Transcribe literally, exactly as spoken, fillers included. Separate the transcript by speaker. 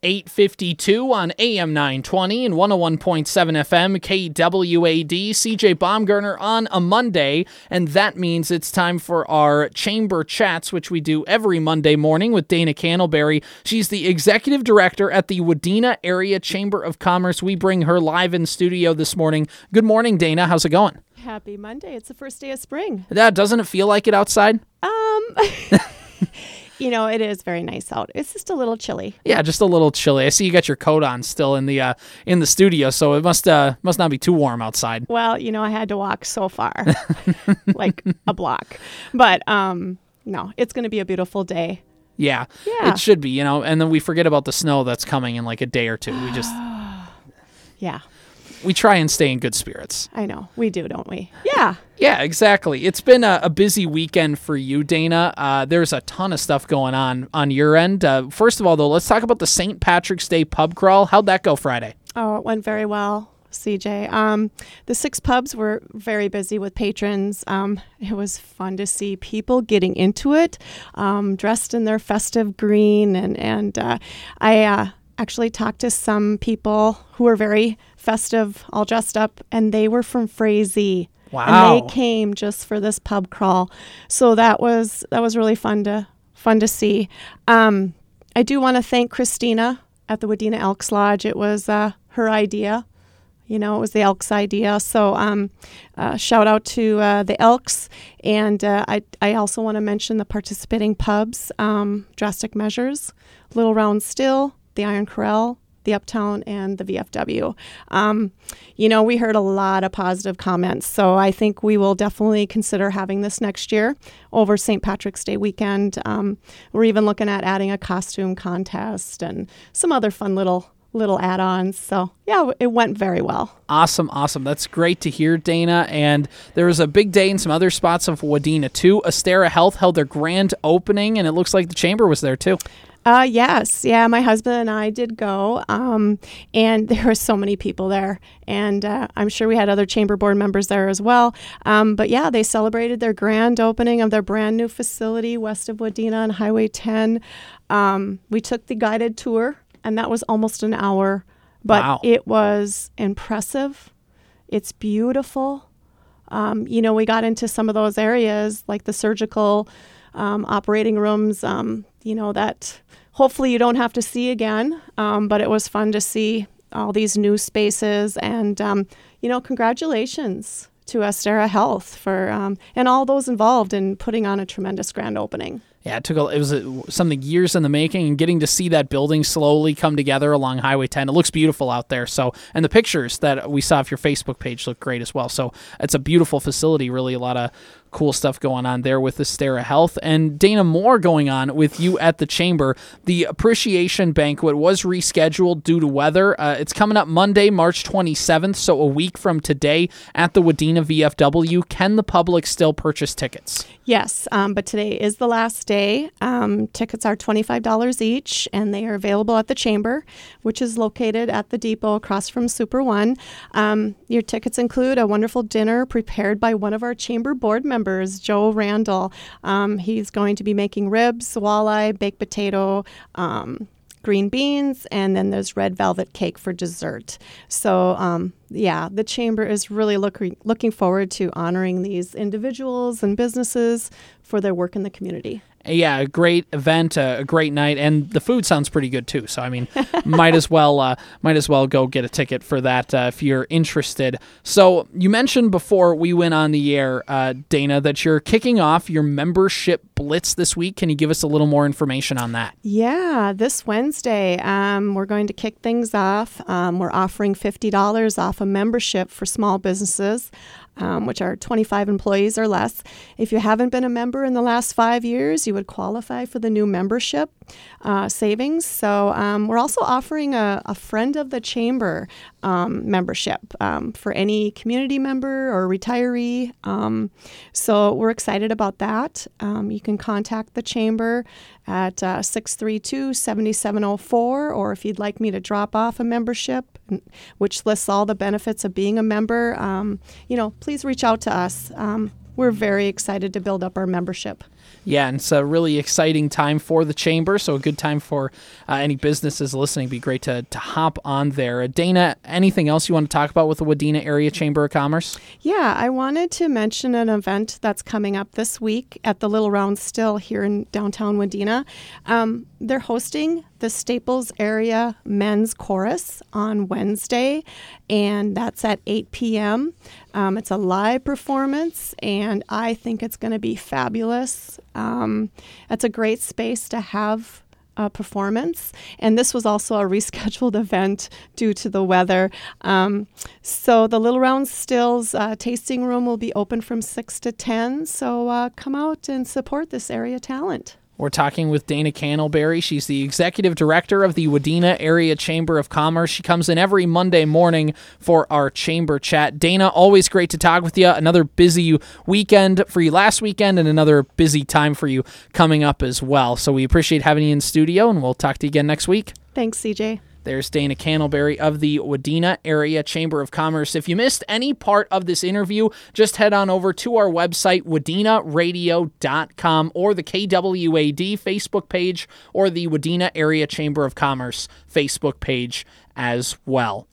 Speaker 1: eight fifty-two on A M nine twenty and one oh one point seven F M K W A D. C J Baumgartner on a Monday, and that means it's time for our Chamber Chats, which we do every Monday morning with Dana Candleberry. She's the executive director at the Wadena Area Chamber of Commerce. We bring her live in studio this morning. Good morning, Dana. How's it going?
Speaker 2: Happy Monday. It's the first day of spring.
Speaker 1: Yeah, doesn't it feel like it outside?
Speaker 2: Um... You know, it is very nice out. It's just a little chilly.
Speaker 1: Yeah, just a little chilly. I see you got your coat on still in the uh, in the studio, so it must uh, must not be too warm outside.
Speaker 2: Well, you know, I had to walk so far, like a block. But um, no, it's going to be a beautiful day.
Speaker 1: Yeah,
Speaker 2: yeah,
Speaker 1: it should be, you know. And then we forget about the snow that's coming in like a day or two. We just,
Speaker 2: yeah.
Speaker 1: We try and stay in good spirits.
Speaker 2: I know. We do, don't we? Yeah.
Speaker 1: Yeah, exactly. It's been a, a busy weekend for you, Dana. Uh, there's a ton of stuff going on on your end. Uh, first of all, though, let's talk about the Saint Patrick's Day pub crawl. How'd that go Friday?
Speaker 2: Oh, it went very well, C J. Um, the six pubs were very busy with patrons. Um, it was fun to see people getting into it, um, dressed in their festive green. And, and uh, I uh, actually talked to some people who were very festive, all dressed up, and they were from Frazee.
Speaker 1: Wow.
Speaker 2: And they came just for this pub crawl. So that was that was really fun to fun to see. Um, I do want to thank Christina at the Wadena Elks Lodge. It was uh, her idea. You know, it was the Elks idea. So um, uh, shout out to uh, the Elks. And uh, I, I also want to mention the participating pubs, um, Drastic Measures, Little Round Still, the Iron Corral, the Uptown, and the V F W. Um, you know, we heard a lot of positive comments, so I think we will definitely consider having this next year over Saint Patrick's Day weekend. Um, we're even looking at adding a costume contest and some other fun little little add-ons. So, yeah, it went very well.
Speaker 1: Awesome, awesome. That's great to hear, Dana. And there was a big day in some other spots of Wadena, too. Astera Health held their grand opening, and it looks like the Chamber was there, too.
Speaker 2: Uh, yes. Yeah, my husband and I did go, um, and there were so many people there, and uh, I'm sure we had other chamber board members there as well. Um, but yeah, they celebrated their grand opening of their brand new facility west of Wadena on Highway ten. Um, we took the guided tour, and that was almost an hour, but
Speaker 1: wow.
Speaker 2: It was impressive. It's beautiful. Um, you know, we got into some of those areas like the surgical um, operating rooms, um, you know, that hopefully you don't have to see again. Um, but it was fun to see all these new spaces. And, um, you know, congratulations to Astera Health for um, and all those involved in putting on a tremendous grand opening.
Speaker 1: Yeah, it took a, it was a, something years in the making, and getting to see that building slowly come together along Highway ten. It looks beautiful out there. So, and the pictures that we saw off your Facebook page look great as well. So it's a beautiful facility. Really, a lot of cool stuff going on there with Astera Health. And Dana, more going on with you at the Chamber. The appreciation banquet was rescheduled due to weather. Uh, it's coming up Monday, March twenty-seventh, so a week from today at the Wadena V F W. Can the public still purchase tickets?
Speaker 2: Yes, um, but today is the last day. Um, tickets are twenty-five dollars each, and they are available at the Chamber, which is located at the depot across from Super One. Um, your tickets include a wonderful dinner prepared by one of our Chamber board members, Joe Randall. Um, he's going to be making ribs, walleye, baked potato, um, green beans, and then there's red velvet cake for dessert. So, um, yeah, the Chamber is really looking looking forward to honoring these individuals and businesses for their work in the community.
Speaker 1: Yeah, a great event, uh, a great night, and the food sounds pretty good too. So I mean, might as well uh, might as well go get a ticket for that uh, if you're interested. So you mentioned before we went on the air, uh, Dana, that you're kicking off your membership blitz this week. Can you give us a little more information on that?
Speaker 2: Yeah, this Wednesday um, we're going to kick things off. Um, we're offering fifty dollars off a membership for small businesses. Um, which are twenty-five employees or less. If you haven't been a member in the last five years, you would qualify for the new membership uh, savings. So um, we're also offering a, a Friend of the Chamber um, membership um, for any community member or retiree. Um, so we're excited about that. Um, you can contact the Chamber at uh, six three two, seven seven zero four, or if you'd like me to drop off a membership, which lists all the benefits of being a member, um, you know, please reach out to us. Um, we're very excited to build up our membership.
Speaker 1: Yeah, and it's a really exciting time for the chamber, so a good time for uh, any businesses listening. It'd be great to, to hop on there. Uh, Dana, anything else you want to talk about with the Wadena Area Chamber of Commerce?
Speaker 2: Yeah, I wanted to mention an event that's coming up this week at the Little Round Still here in downtown Wadena. Um, they're hosting the Staples Area Men's Chorus on Wednesday, and that's at eight p.m. Um, it's a live performance, and I think it's going to be fabulous. Um, it's a great space to have a performance, and this was also a rescheduled event due to the weather. Um, so the Little Round Stills uh, tasting room will be open from six to ten, so uh, come out and support this area talent.
Speaker 1: We're talking with Dana Candleberry. She's the executive director of the Wadena Area Chamber of Commerce. She comes in every Monday morning for our chamber chat. Dana, always great to talk with you. Another busy weekend for you last weekend and another busy time for you coming up as well. So we appreciate having you in studio, and we'll talk to you again next week.
Speaker 2: Thanks, C J.
Speaker 1: There's Dana Candleberry of the Wadena Area Chamber of Commerce. If you missed any part of this interview, just head on over to our website, wadena radio dot com, or the K W A D Facebook page, or the Wadena Area Chamber of Commerce Facebook page as well.